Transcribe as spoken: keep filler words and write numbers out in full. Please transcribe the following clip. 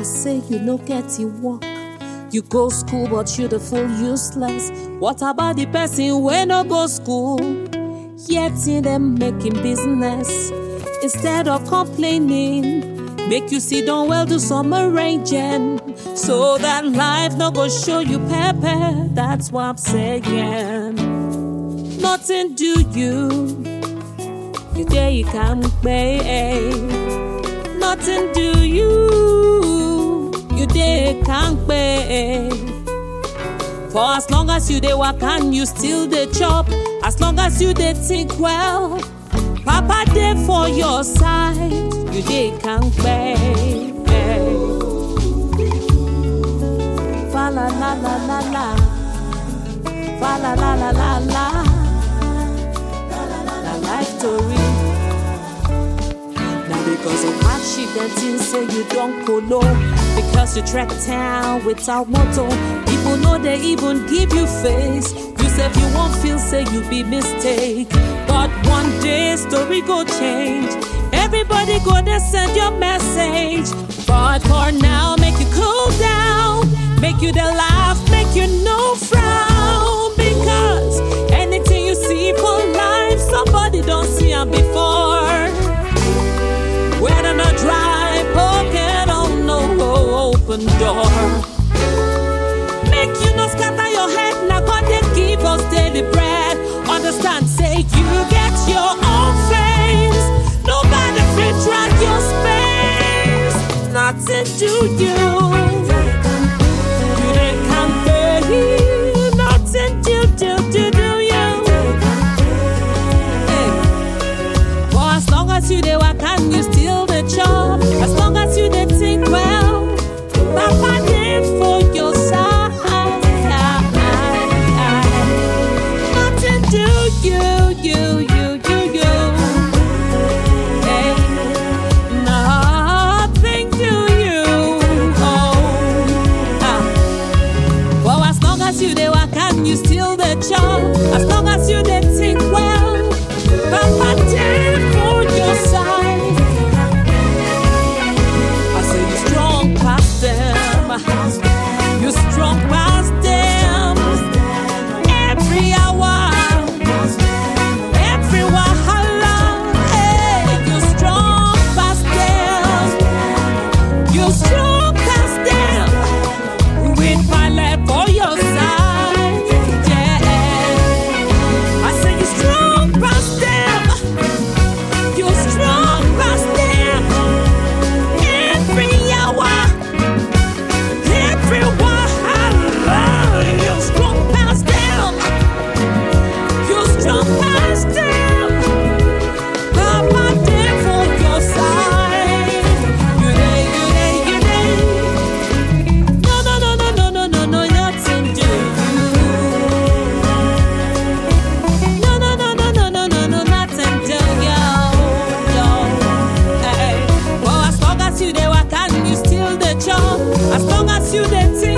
say you no get you work. You go school but you the full useless. What about the person when no go school? Yet in them making business. Instead of complaining, make you sit down well, do some arranging, so that life no go show you pepper. That's what I'm saying. Nothing do you, you there you can't pay. Nothing do you, you there can't pay. For as long as you dey work and you still dey chop, as long as you dey think well, Papa dey for your side, you dey can't pay. Fa la la la la la, fa la la la la la, la life story. Now because of hardship, them things say you don't colo. Because you track town without motto, people know they even give you face. You say if you won't feel, say you be mistake. But one day story go change. Everybody go to send your message. But for now, make you cool down, make you the laugh, make you no frown. Because anything you see for life, somebody don't see them before. Whether not dry pocket or no open door. Make you no scatter your head, now God they give us daily bread. Understand, say you get your own face. Nobody fit track your space. Nothing to you. You they can't pay. Nothing to do to do you. Hey. For as long as you they work and you still the job, as long as you they think well, Papa did for your side. Nothing to you, you, you, you, you. Hey, nothing to you. Oh, ah. Well, as long as you they work and you still the job, as long as you they think well, Papa did for your side. I say you strong past them, you strong past them. Every hour, every wahala, hey, you strong past them, you strong past them. With my love for your side, yeah. I say you strong past them, you strong past them. Every hour, every wahala, you strong past them, you strong past them. Papa there for your side. You there, you there, you there. No, no, no, no, no, no, no, no, nothing to you. No, no, no, no, no, no, no, no, nothing to you. No, hey. Well, as long as you there work and you still the job, as long as you there think